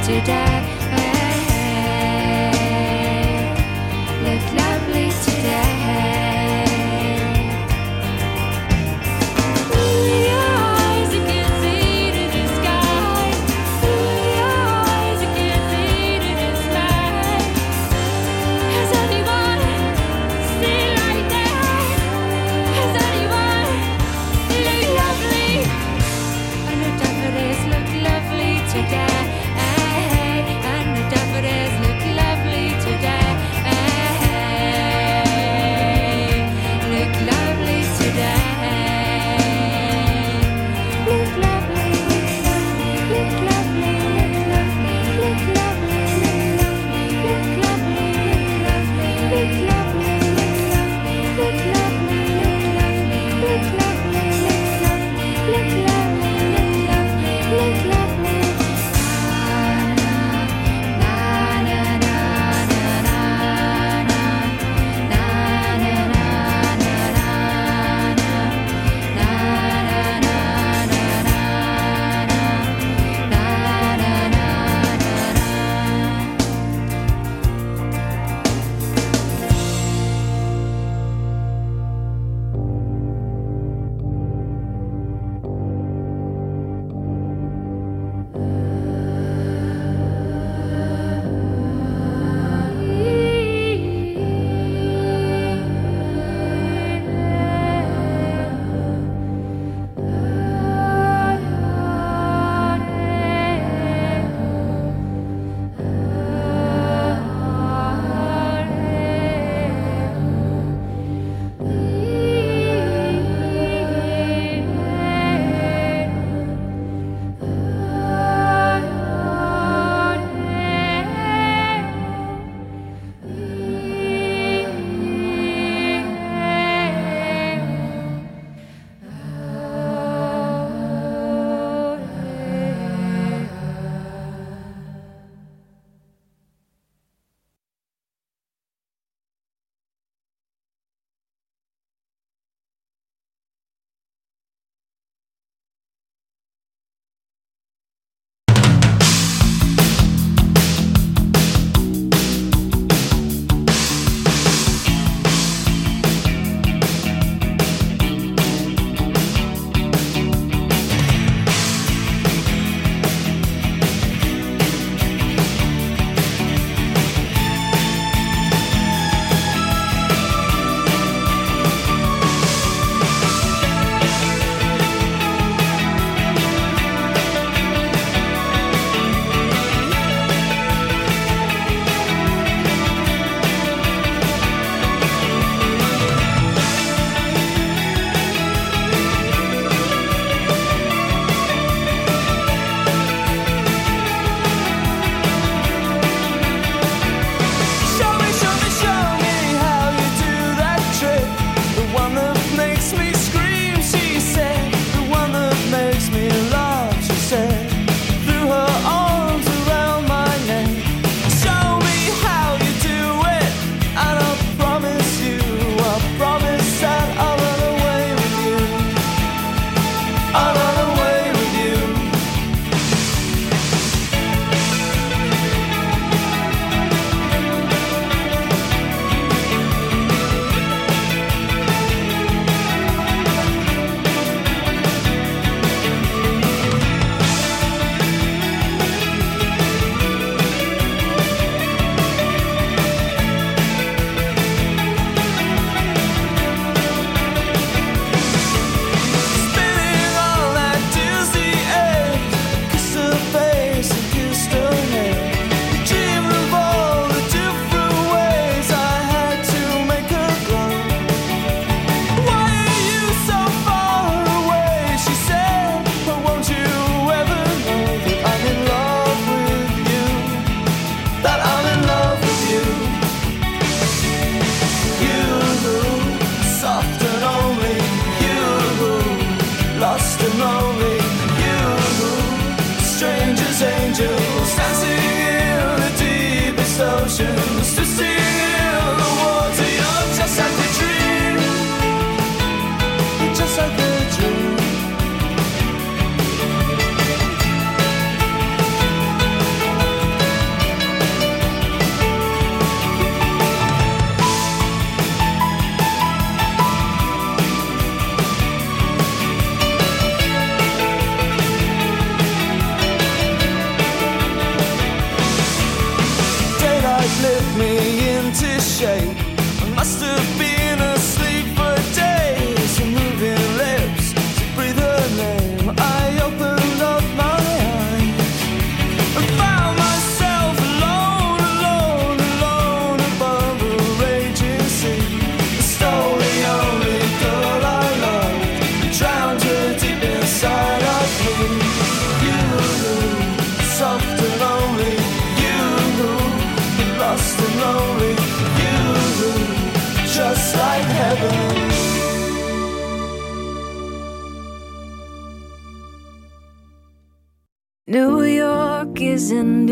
today. Look lovely today. Your eyes, I can see to the sky. Your eyes, I can see to the sky. Has anyone seen like that? Has anyone look lovely? And the daffodils look lovely today. And the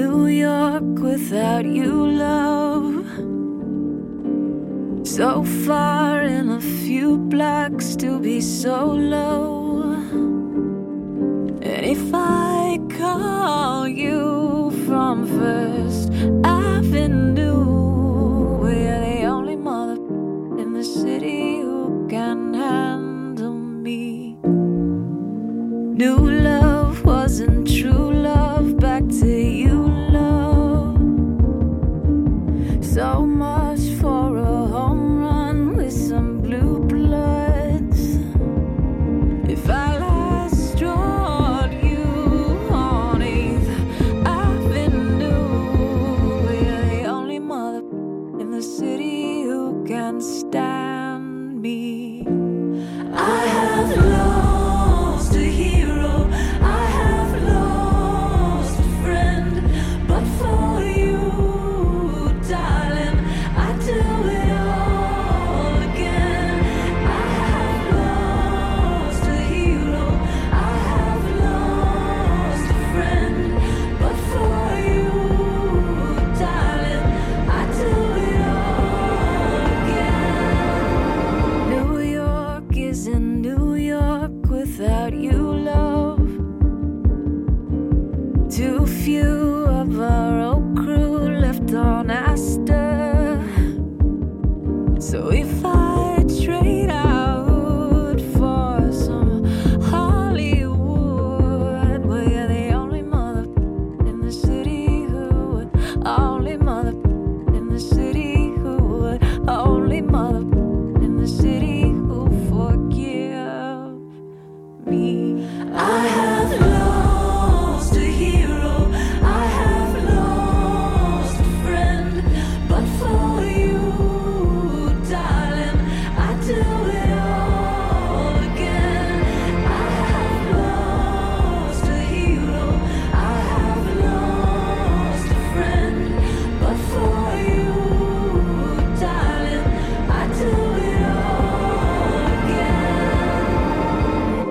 New York without you, love. So far in a few blocks to be so low. And if I call you from First Avenue, we're the only mother in the city who can handle me. New love wasn't true love, back to you, love. So much for a home run with some blue bloods. If I last drawed you on 8th Avenue, we're the only mother in the city who can stand me. I have lost a hero, I have lost a friend, but for you, darling, I do it all again. I have lost a hero, I have lost a friend, but for you, darling, I do it all again. New York isn't New York without you, love. Too few of our old crew left on Astor. So if I trade out for some Hollywood, we're the only mother in the city who would, only mother in the city who would, only mother in the city who forgive me. I have lost a hero, I have lost a friend, but for you, darling, I do it all again. I have lost a hero, I have lost a friend, but for you, darling, I do it all again.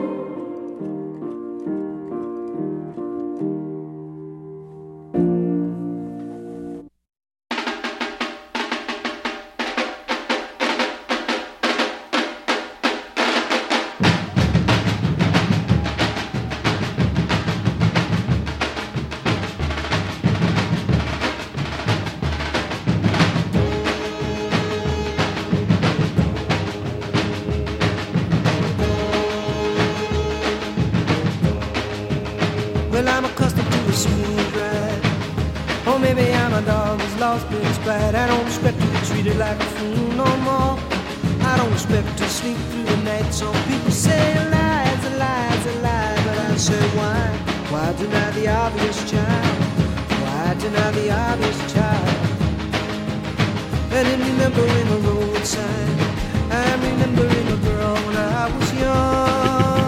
Well, I'm accustomed to a smooth ride. Or maybe I'm a dog who's lost its pride. I don't expect to be treated like a fool no more. I don't expect to sleep through the night. Some people say lies, a lie's a lie. But I say why? Why deny the obvious child? Why deny the obvious child? And in remembering a road sign, I'm remembering a girl when I was young.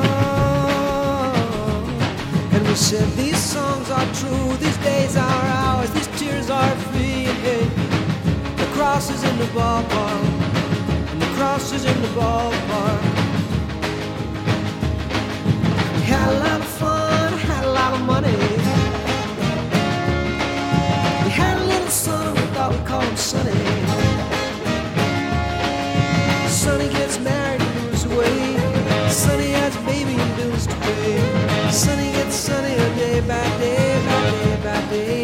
And we said these songs are true, these days are ours, these tears are free. And hey, the cross is in the ballpark, and the cross is in the ballpark. We had a lot of fun, had a lot of money. We had a little son, we thought we'd call him Sonny. Sonny gets married and moves away. Sonny has a baby and bills to pay. Sonny gets sunnier day by day by day by day.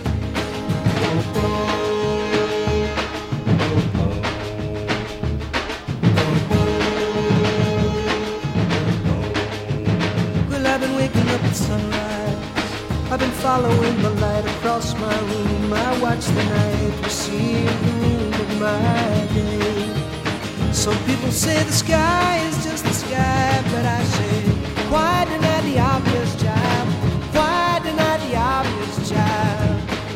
Well, I've been waking up at sunrise. I've been following the light across my room. I watch the night receive the moon of my day. Some people say the sky is just the sky, but I say, why deny the obvious, child? Why deny the obvious, child?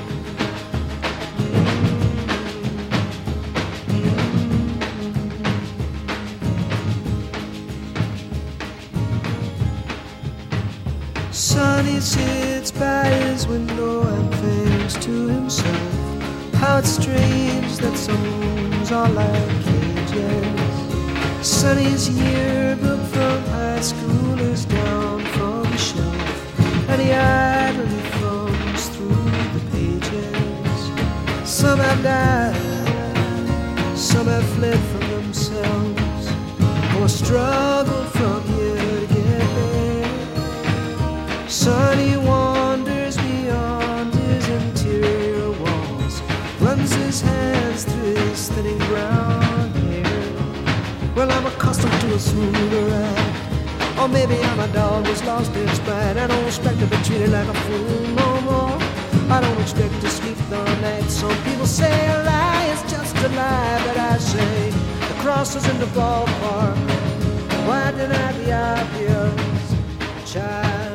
Sonny sits by his window and thinks to himself, how it's strange that some rooms are like cages. Sonny's yearbook from high school is down from the shelf, and he idly thumbs through the pages. Some have died, some have fled from themselves, or struggled from here to get there. Sonny wanders beyond his interior walls, runs his hands through his thinning brown hair. Well, I'm accustomed to a smoother ride, or maybe I'm a dog who's lost its pride. I don't expect to be treated like a fool no more. I don't expect to sleep the night. Some people say a lie is just a lie, but I say the cross is in the ballpark. Why deny the obvious, child?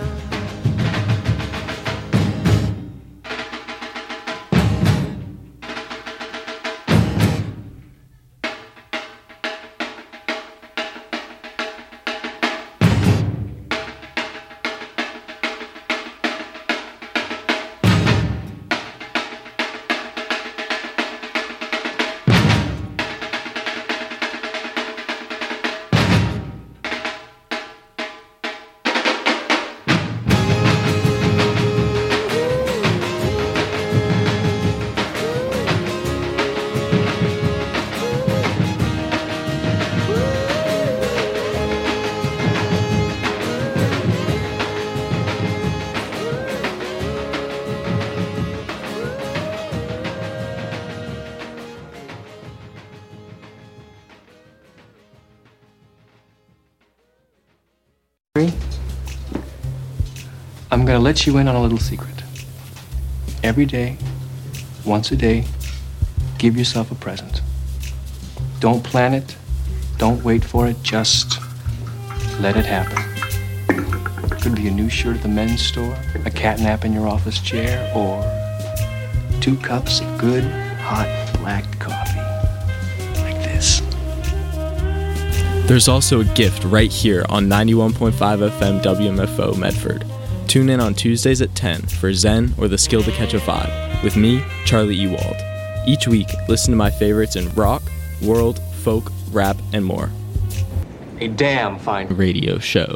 I'm gonna let you in on a little secret. Every day, once a day, give yourself a present. Don't plan it, don't wait for it, just let it happen. Could be a new shirt at the men's store, a cat nap in your office chair, or 2 cups of good, hot, black coffee. Like this. There's also a gift right here on 91.5 FM WMFO Medford. Tune in on Tuesdays at 10 for Zen or the Skill to Catch a Vibe with me, Charlie Ewald. Each week, listen to my favorites in rock, world, folk, rap, and more. A damn fine Radio show.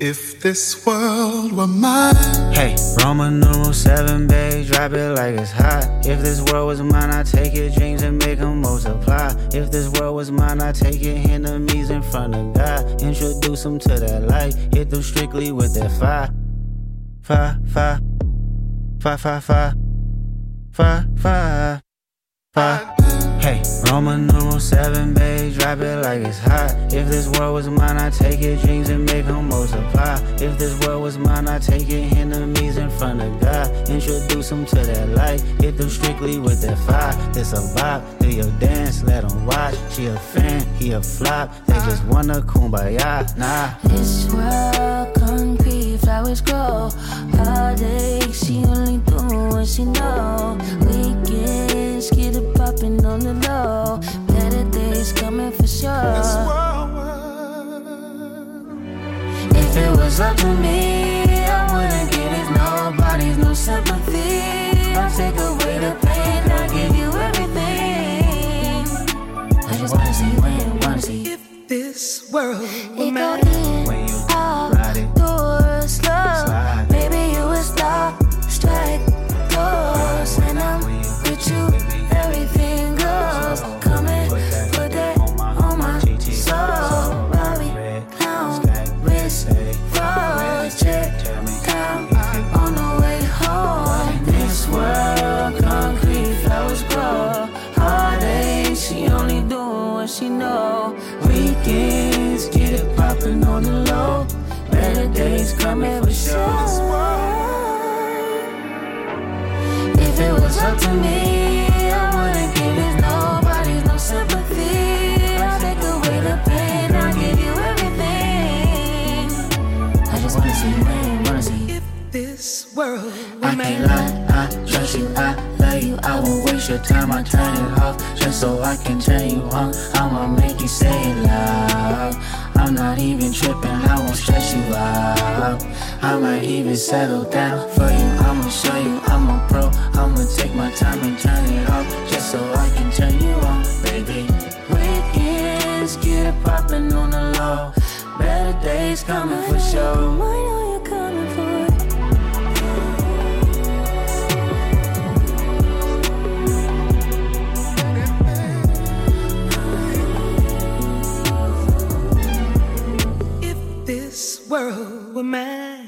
If this world were mine. Hey, Roman numeral 7, babe, drop it like it's hot. If this world was mine, I'd take your dreams and make them multiply. If this world was mine, I'd take your enemies in front of God. Introduce them to that light, hit them strictly with that fire. Fire, fire, fire, fire, fire, fire, fire, fire. Hey, Roman numeral 7, babe, drop it like it's hot. If this world was mine, I'd take your dreams and make them multiply. If this world was mine, I'd take your enemies in front of God. Introduce them to that light, hit them strictly with that fire. It's a vibe, do your dance, let them watch. She a fan, he a flop, they just wanna kumbaya, nah. This world concrete, flowers grow. Heartache, she only do what she know. Weekends, get it poppin' on the low. Better days coming for sure. If it was up to me, I wouldn't give it nobody's no sympathy. I'll take away the pain, I'll give you everything. I just wanna see when, wanna see. If this world were It mine. go in, When you out, ride it, door, slow. slide. Baby, you a star, strike doors. When I'm with you, everything goes. Come and put that on my soul. Bobby, clown, wrist, froze, check, down, on the way home. This world, concrete, flowers grow. Heartache, she only doing what she know. Weekends, get it poppin' on the low. Better days coming for sure. If it was up to me, I wouldn't give it nobody's no sympathy. I'll take away the pain, I'll give you everything. I just wanna see when, wanna see. If this world were I mine. can't lie, I trust you, I love you. I won't waste your time, I turn it off just so I can turn you on. I'ma make you say it loud. I'm not even tripping, I won't stress you out. I might even settle down for you. I'ma show you I'm a pro. I'ma take my time and turn it off just so I can turn you on, baby. Weekends, get it poppin' on the low. Better days coming for sure. I know you're coming for it. If this world were mine.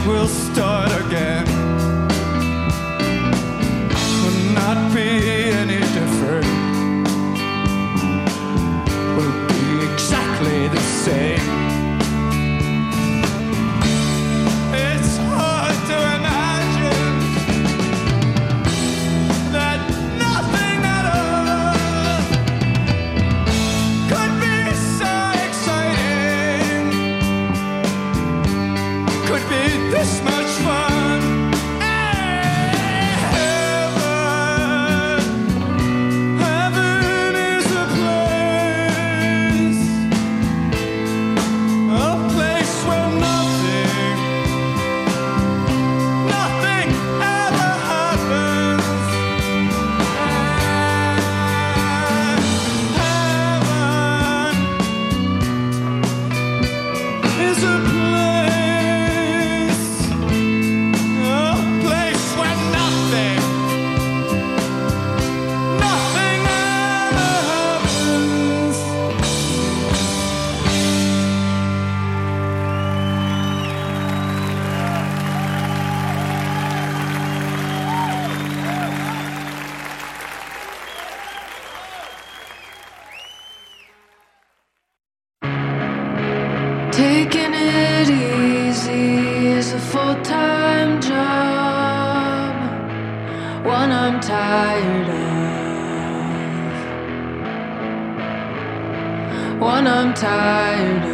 will start again. Will not be any different. Will be exactly the same. It's hard to imagine that nothing at all could be so exciting, could be this much fun. Heaven is a place where nothing ever happens. Heaven is a place where nothing ever happens. Taking it easy is a full-time job, one I'm tired of, one I'm tired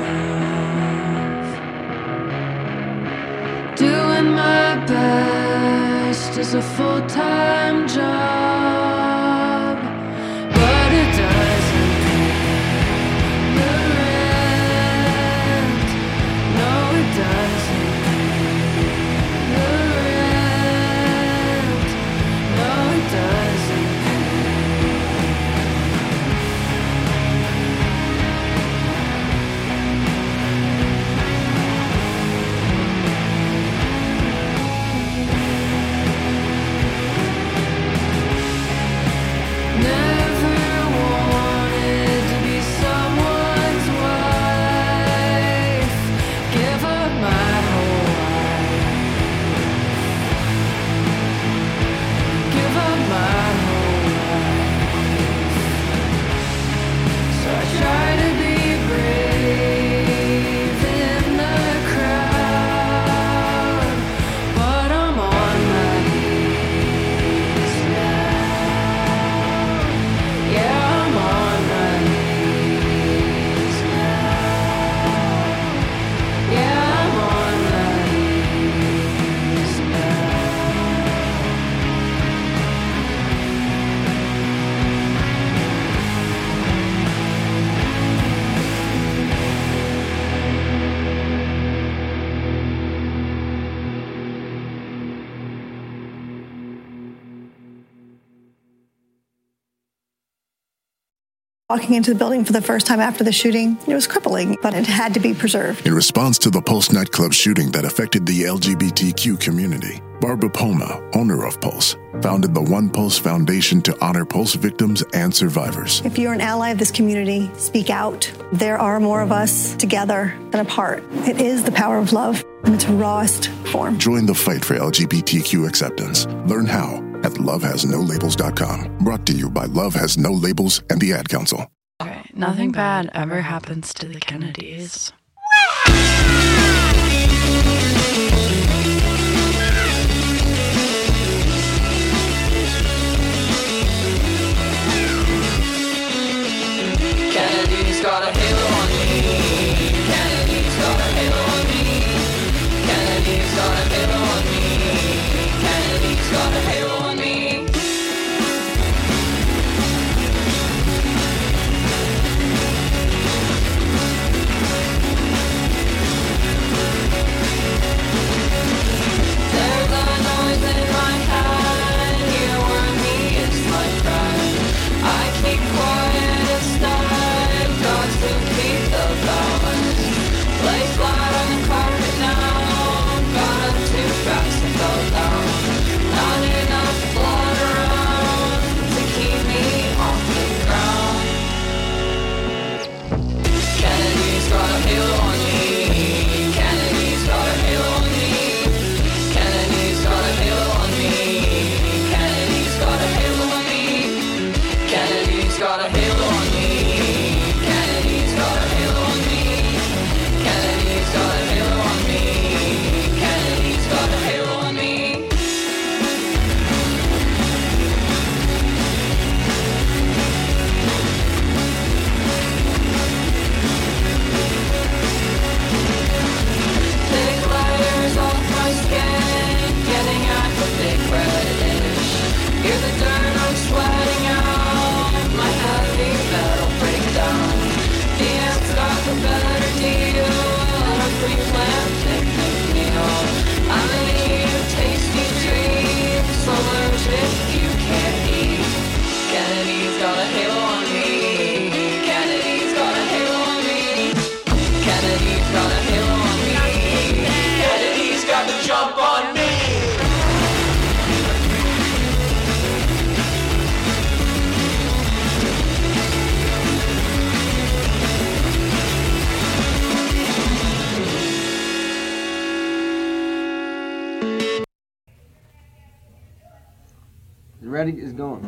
of. Doing my best is a full-time job, but it doesn't pay the rent. No, it doesn't pay the rent. No, it doesn't Never wanted to be someone's wife. Give up my whole life. Give up my whole life. So I try to be brave in the crowd, but I'm on my knees now. Yeah, I'm on my knees now. Yeah, I'm on my knees now. Walking into the building for the first time after the shooting, it was crippling, but it had to be preserved. In response to the Pulse nightclub shooting that affected the LGBTQ community, Barbara Poma, owner of Pulse, founded the One Pulse Foundation to honor Pulse victims and survivors. If you're an ally of this community, speak out. There are more of us together than apart. It is the power of love in its rawest form. Join the fight for LGBTQ acceptance. Learn how at lovehasnolabels.com. Brought to you by Love Has No Labels and the Ad Council. Okay, nothing bad ever happens to the Kennedys. Kennedy's got a halo on me. Kennedy's got a halo on me. Kennedy's got a halo on me. Kennedy's got a halo on me. ready? It's going.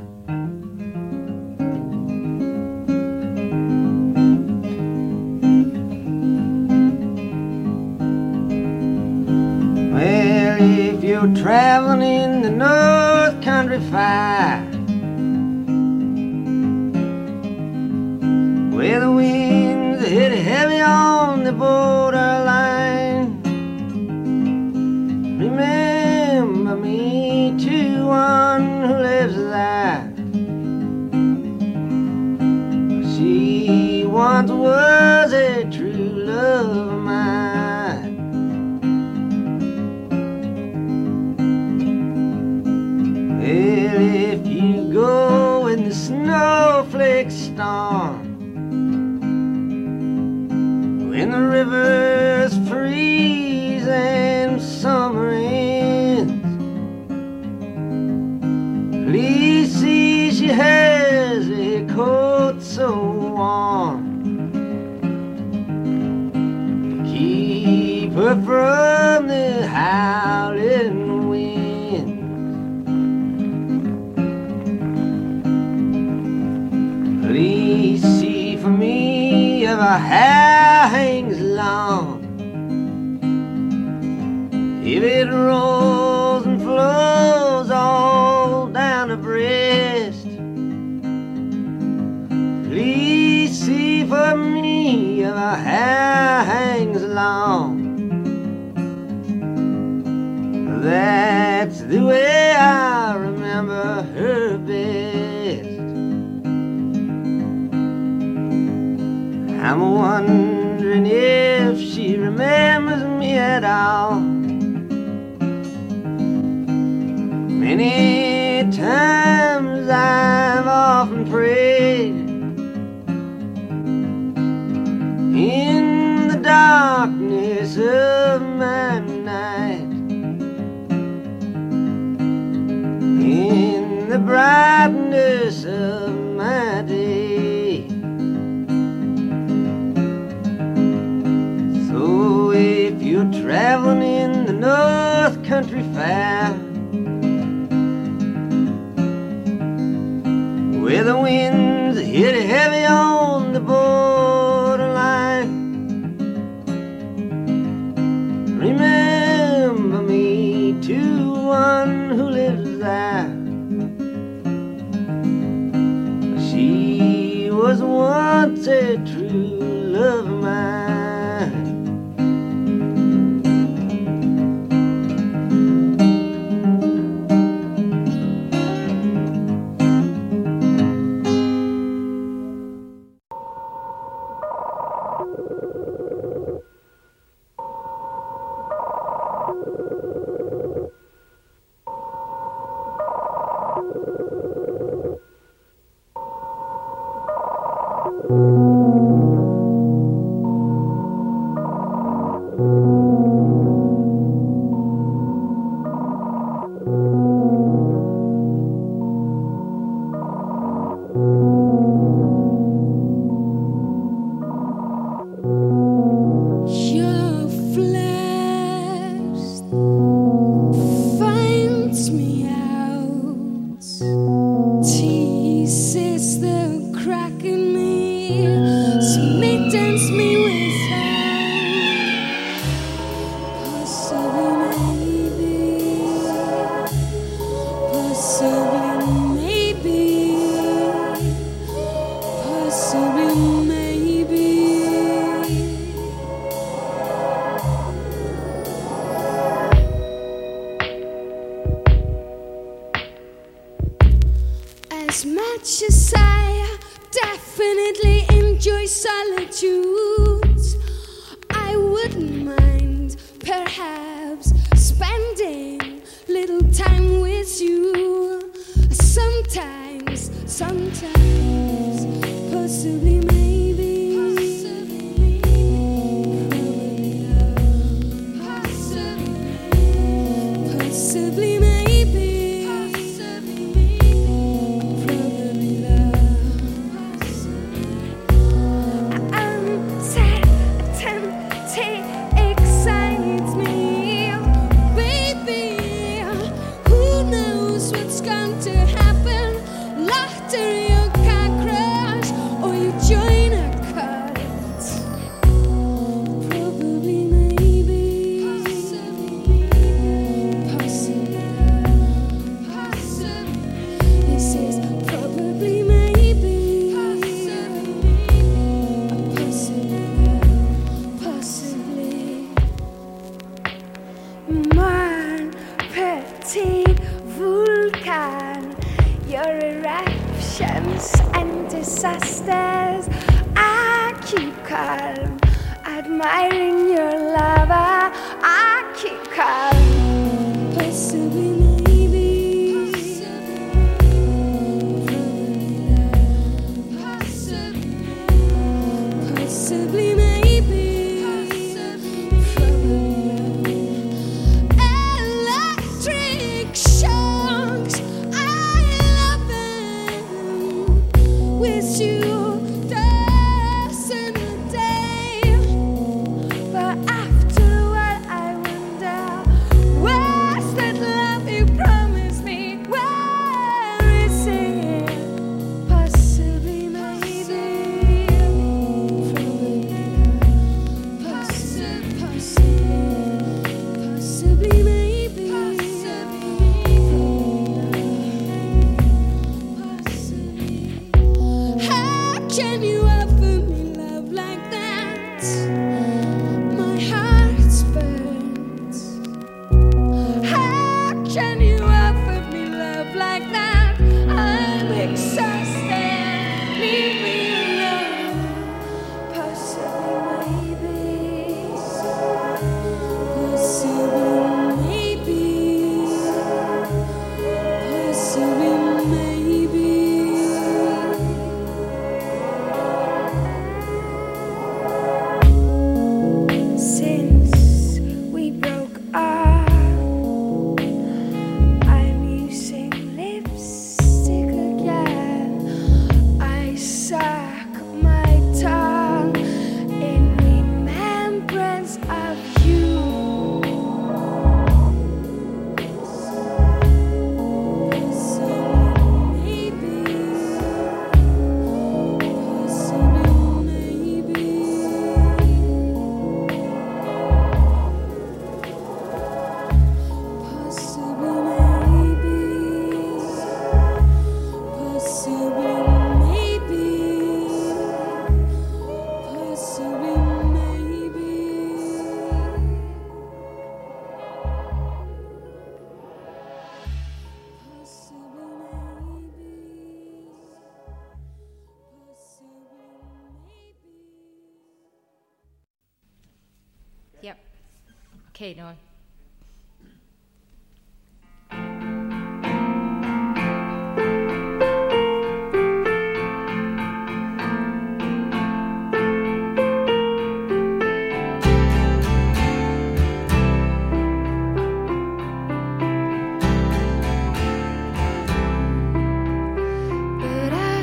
Well, if you're traveling in the North Country Fire, where the winds hit heavy on the borderline, remember me to one who lives there. She once was a true love of mine. Well, if you go in the snowflake storm, when the rivers freeze and summer ends, please see she has a coat so warm, keep her from the howling wind. Please see for me if her hair hangs long, if it rolls and flows all down her breast. Please see for me if her hair hangs long. That's the way I remember her best. I'm wondering if she remembers me at all. Many times I've often prayed in the darkness of my night, in the brightness of my day. So if you're traveling in the North Country Fair, where the winds hit heavy on the borderline, remember me to one who lives there. She was once a true love of mine. Your flesh finds me out, teases the crack in me, smittens me with hand. Possibly, maybe, possibly, maybe. As much as I definitely enjoy solitude, I wouldn't mind perhaps spending little time with you. Sometimes, possibly, maybe. Possibly, maybe. Uncertainty excites me, baby. Who knows what's going to happen? Mon petit vulcan, your eruptions and disasters. I keep calm, admiring your lava. I keep calm, possibly maybe, possibly maybe. Electric shocks, I love them. With you, there's in the day. But afterward, I wonder, where's that love you promised me? Where is it? Possibly, maybe. Possibly, maybe. How can you offer me love like that? My heart's burnt. How can you offer me love like that? I'm exhausted. Leave me alone. Possibly, maybe. Possibly, maybe. Possibly, maybe. Since we broke up, I'm using lipstick again. I suck my tongue in remembrance of you. Possibly, maybe. Possibly, maybe. Possibly, maybe. Possibly, maybe. Possibly, maybe. Yep. Okay, Noah. But I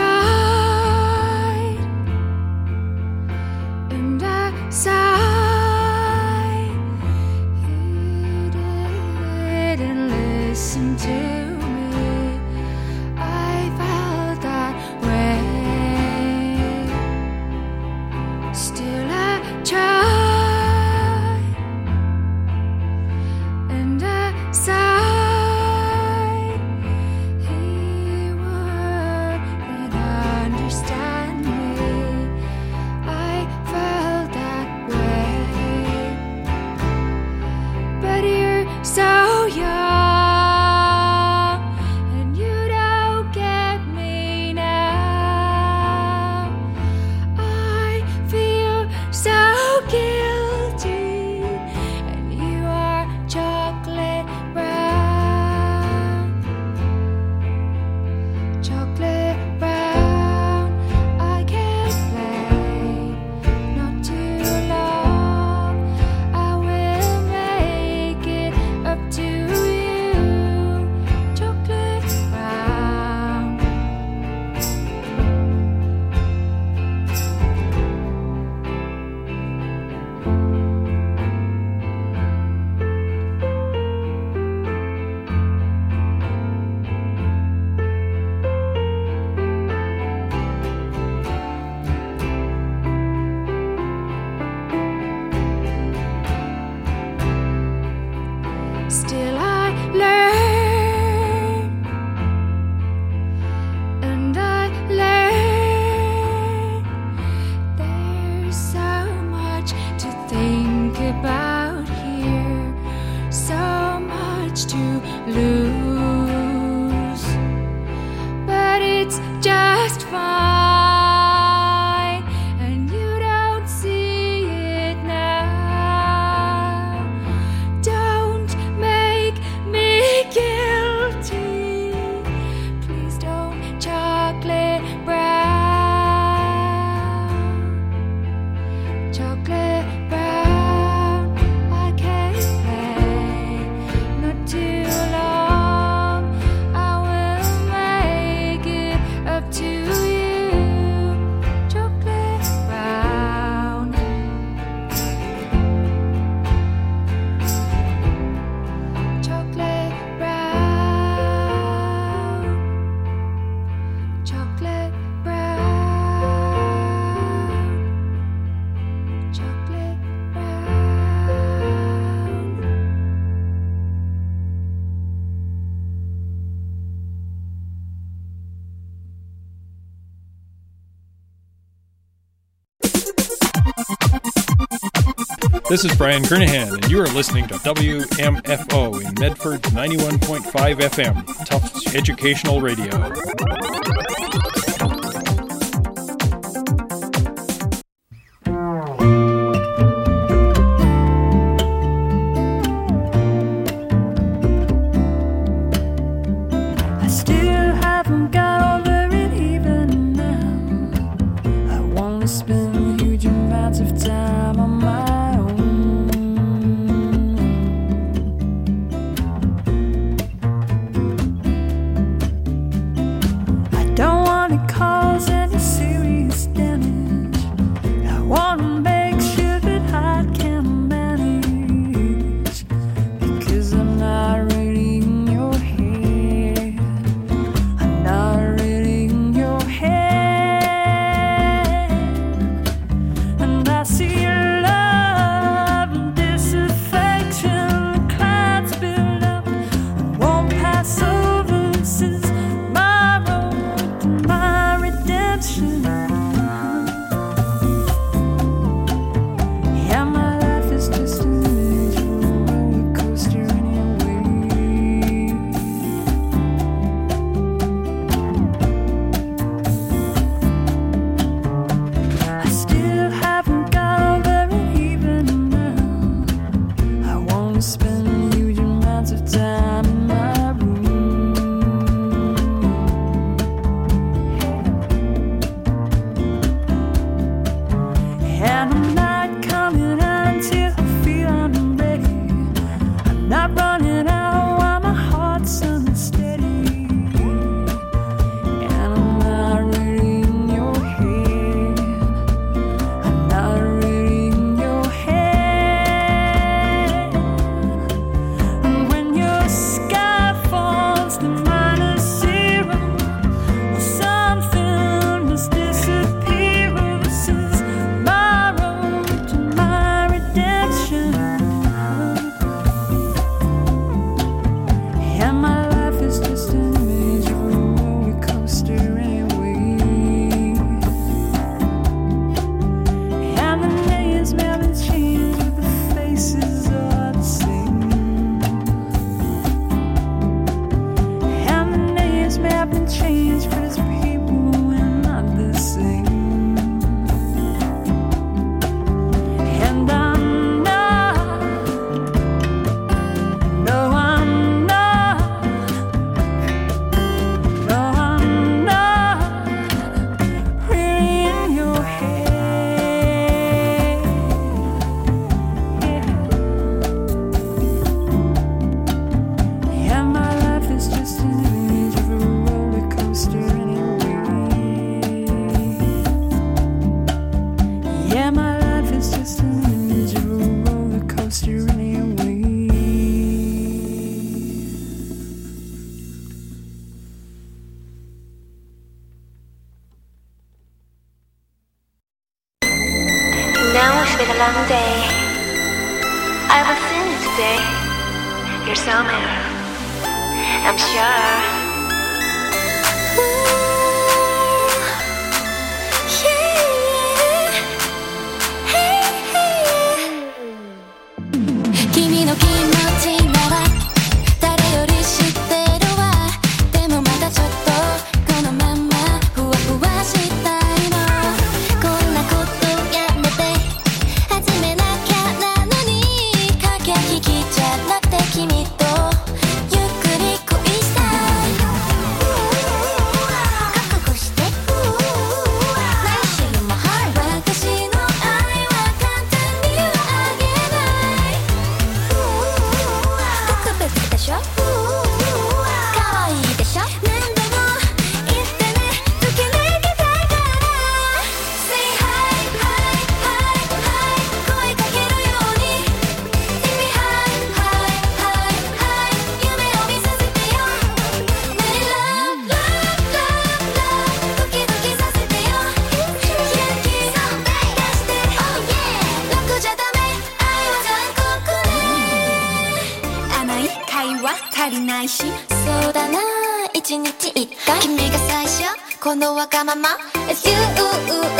tried and I sighed. You didn't listen to me. I felt that way. Still I tried and I sighed. He wouldn't understand me. I felt that way. But you're so young and you don't get me now. I feel so guilty and you are chocolate brown. Chocolate brown, I can't play, not too long. I will make it up to you. Chocolate brown. Still I learn and I learn. There's so much to think about here. to lose, but it's just fine, and you don't see it now. Don't make me guilty, please don't. Chocolate brown, chocolate brown. I can't play, not too long. I will make it up to you. Chocolate brown, chocolate brown, chocolate brown, chocolate This is Brian Kernahan, and you are listening to WMFO in Medford 91.5 FM, Tufts Educational Radio. I still haven't got over it even now. I want to spend huge amounts of time on my own. I don't want to cause any serious damage. I want to make sure that I can manage, because I'm not really in your head. I'm not really in your head. And I see love and disaffection. The clouds build up and won't pass over. This is my road to my redemption. Yeah, my life is just an image of a roller coaster anyway. I still haven't got over it even now. I want to spend huge amounts of time in my room. And I'm not coming out until I feel I'm ready. I'm not running out while my heart's unsteady. And I'm not really in your head. I'm not really in your head. And when your sky falls to -0, or something must disappear. This is my road to my redemption. And my life is just an image of a roller coaster anyway. And the names may have been changed, but the faces are the same. And the names may have been changed, but as people we're not the same. And I'm not, no I'm not, no I'm not really in your head. Yeah, my life is just an image of a roller coaster anyway. Yeah, my life is just an image of a roller coaster anyway. Now it's been a long day. I will sing you today your summer, I'm sure. Kimi no 気持ちなら誰足りないし、そうだな一日一回君が最初このわがまま It's you、君だ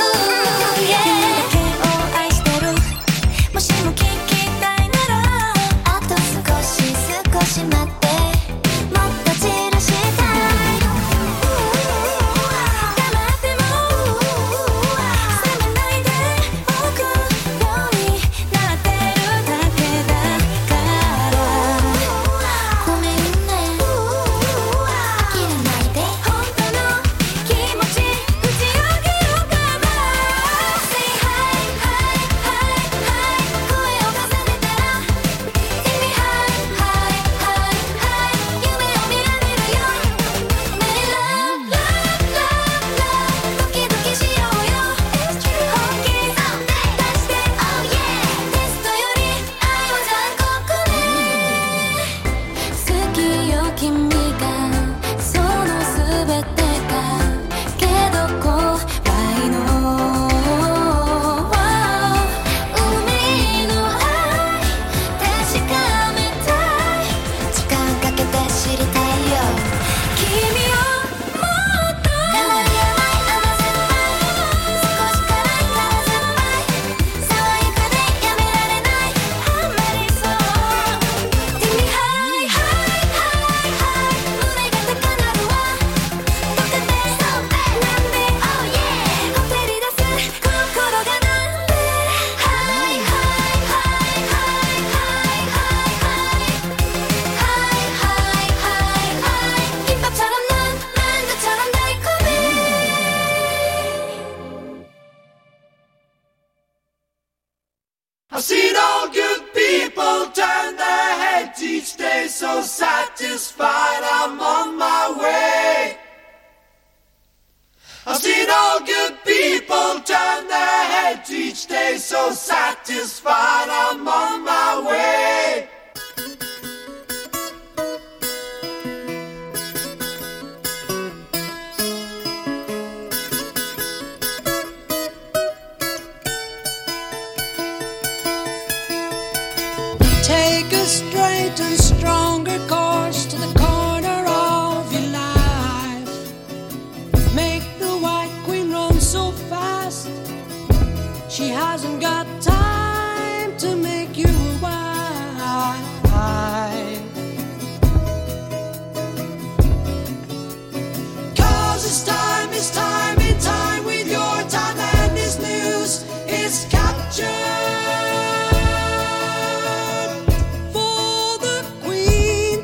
けを愛してる、もしも聞きたいならあと少し待ってもっと散らしたい、黙っても責めないでおくようになってるだけだからごめんね、切らないで本当の気持ち打ち上げようかな Say hi hi hi hi 声を重ねたら Say me hi hi hi hi 夢を見られるよ Many love love love love ドキドキしようよ It's true 本気出して Oh yeah テストより愛は残酷ね、好きよ君がその全てがけど怖いの海の愛確かめたい、時間かけて知りたいよ君をもっとたまりやない甘酸っぱい、少し辛いから酸っぱい、爽やかでやめられないハマりそう Tell me hi hi hi hi 胸が高鳴るわ溶けてなんで Oh yeah ほてり出す心がなんで Hi hi hi hi hi hi hi hi hi hi 김밥처럼 난 만두처럼 달콤해 I've seen all good people turn their heads each day, so satisfied I'm on my way. I've seen all good people turn their heads each day, so satisfied I'm on my way. Take a straight and stronger course to the corner of your life. Make the White Queen run so fast. She hasn't got time to make you a wife. 'Cause it's time in time with your time, and this news is captured. For the Queen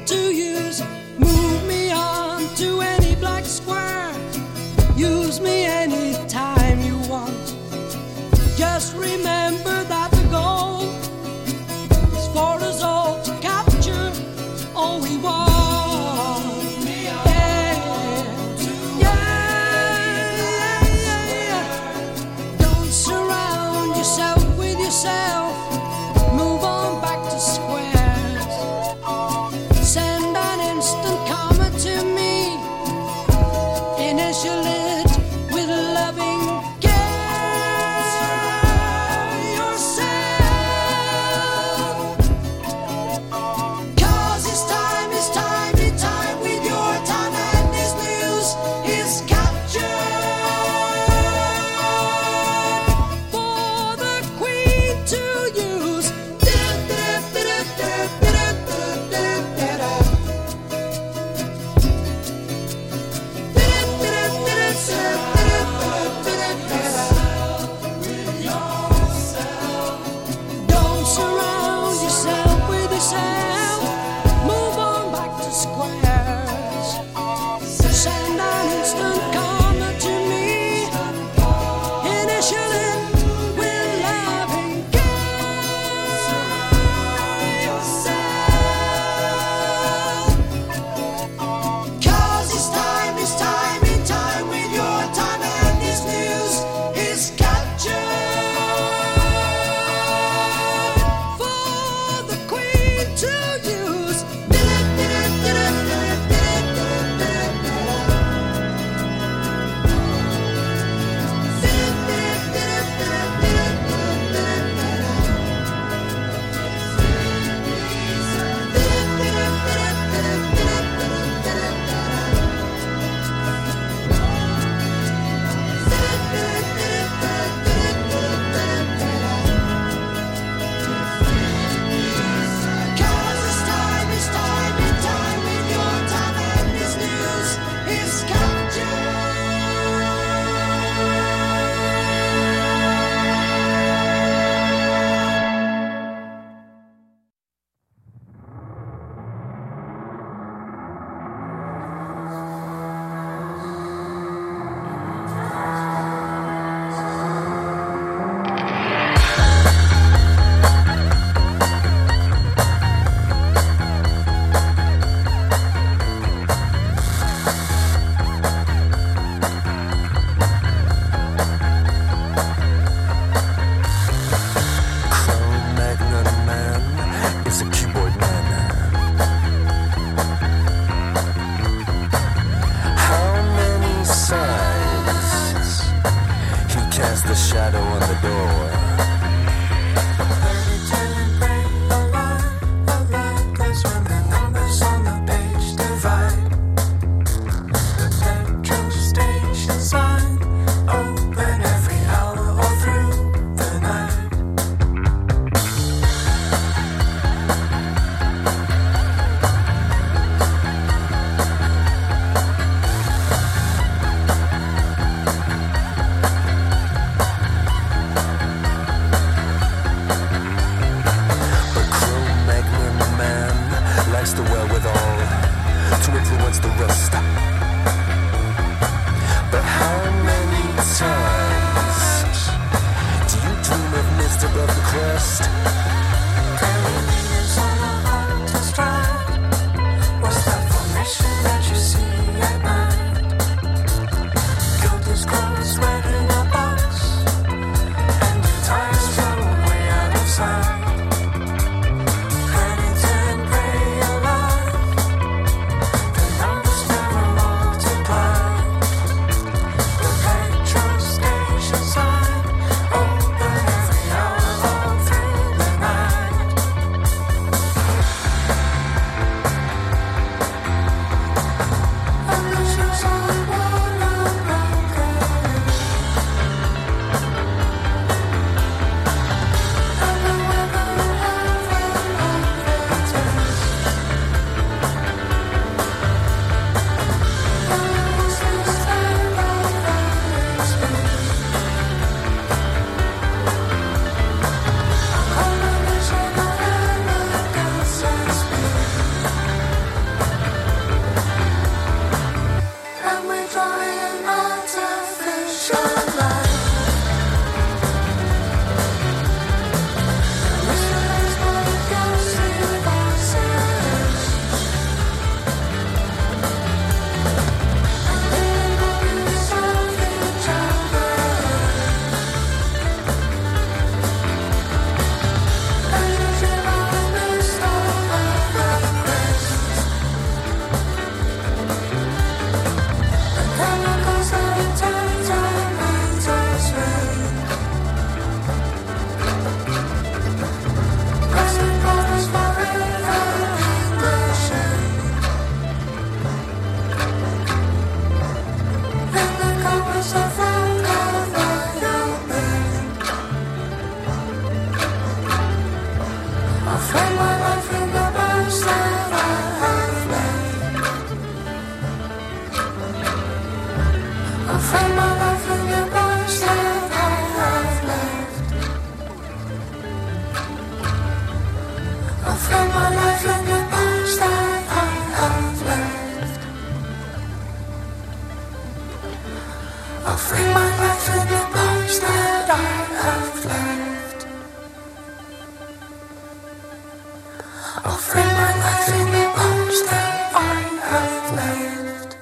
I'll frame my life in the bones that I have left.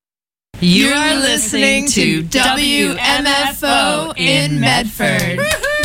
You are listening to WMFO in Medford.